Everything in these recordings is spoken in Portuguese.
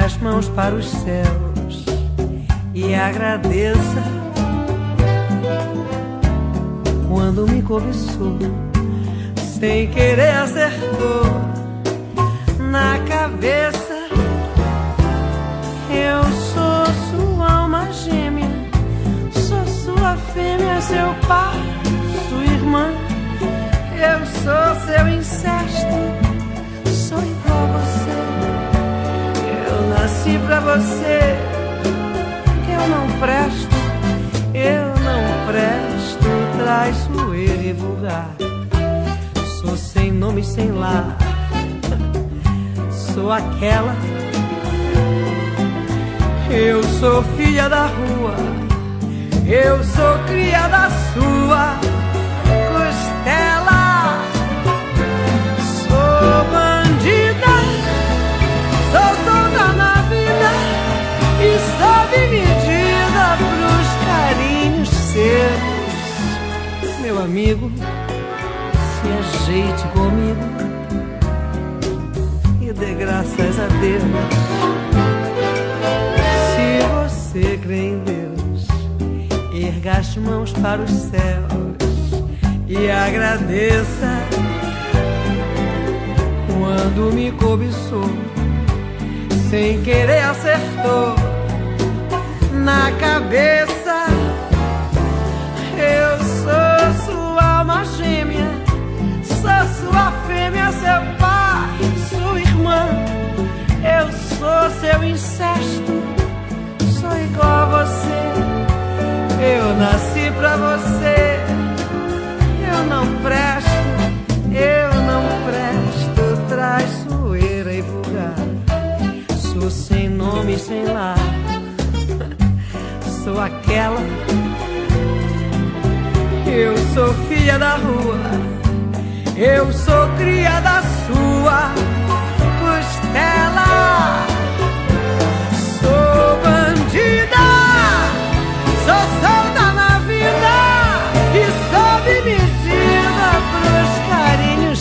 as mãos para os céus e agradeça quando me cobiçou, sem querer acertou na cabeça. Eu sou sua alma gêmea, sou sua fêmea, seu pai, sua irmã. Eu sou seu incesto, sou igual a você. Eu nasci pra você. Eu não presto, traiçoeiro e vulgar. Sou sem nome, sem lar. Sou aquela. Eu sou filha da rua. Eu sou cria da sua costela. Sou bandida, sou solta na vida e sob medida pros carinhos seus. Meu amigo, se ajeite comigo e dê graças a Deus. Se você crê em Deus, erga as mãos para os céus e agradeça quando me cobiçou, sem querer acertou na cabeça. Eu sou sua alma gêmea, sou sua fêmea, seu pai, sua irmã. Eu sou seu incesto, sou igual a você. Eu nasci pra você. Eu não presto, traiçoeira e vulgar. Sou sem nome, sem lar. Sou aquela. Eu sou filha da rua. Eu sou cria da sua costela. Sou bandida, sou solta na vida e sob medida pros carinhos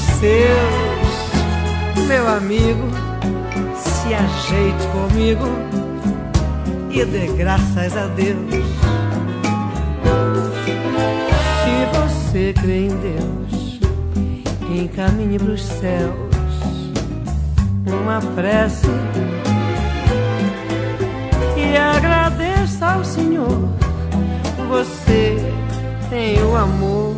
seus. Meu amigo, se ajeite comigo e dê graças a Deus. Se você crê em Deus, encaminhe pros céus uma prece e agradeça ao Senhor. Você tem o amor